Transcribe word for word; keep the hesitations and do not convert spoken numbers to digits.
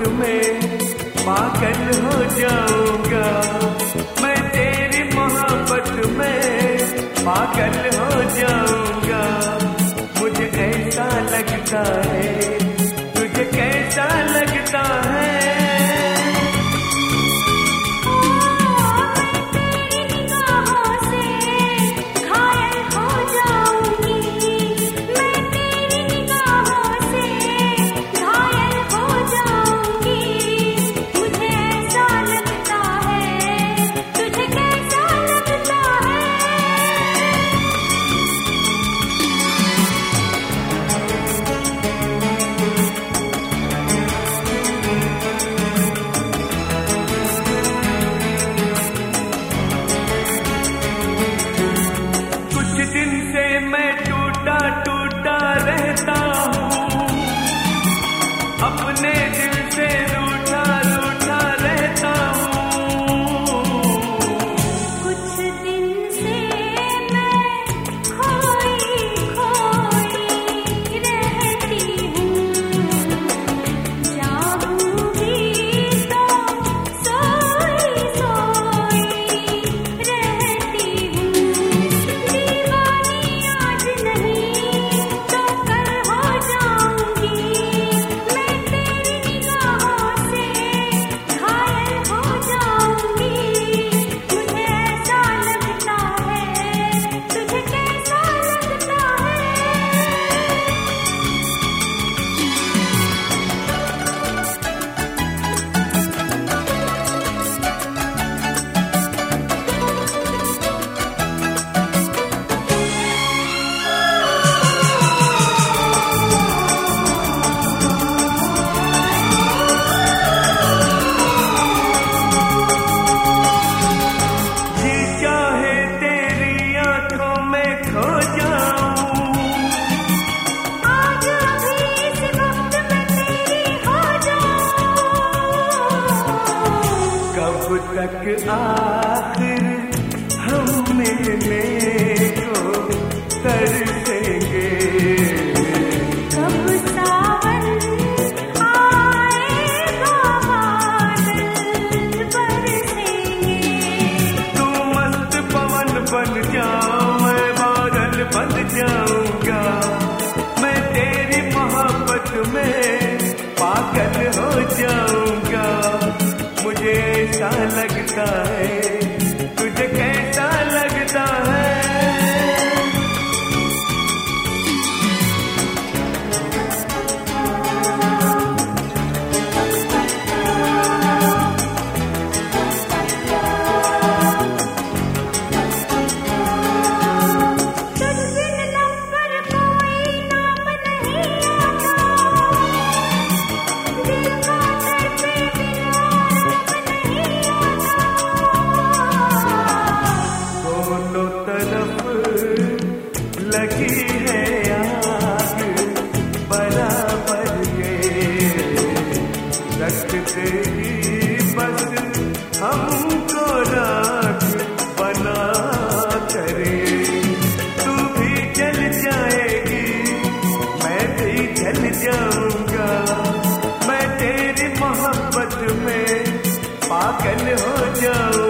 में पागल हो जाऊंगा, मैं तेरी मोहब्बत में पागल हो जाऊंगा। मुझे ऐसा लगता है, तुझे कैसा लगता है? दिन से मैं टूटा टूटा रहता हूँ, अपने दिल से रूठा रूठा रहता हूँ। कुछ दिन से मैं खोई खोई रहती हूँ, जागूंगी तो सोई सोई रहती हूँ। कब तक आखिर हम मिलने को तरसेंगे? कब सावन आएगा बादल बरसेंगे? तू मस्त पवन बन जा, मैं बादल बन जाऊंगा। मैं तेरी मोहब्बत में पागल हो जाऊंगा। मुझे ऐसा लगता है, तुझे कैसा लगता है? लगी है आग बराबर ये, रखते ही बस हमको राख बना करे। तू भी जल जाएगी, मैं भी जल जाऊंगा। मैं तेरी मोहब्बत में पागल हो जाऊं।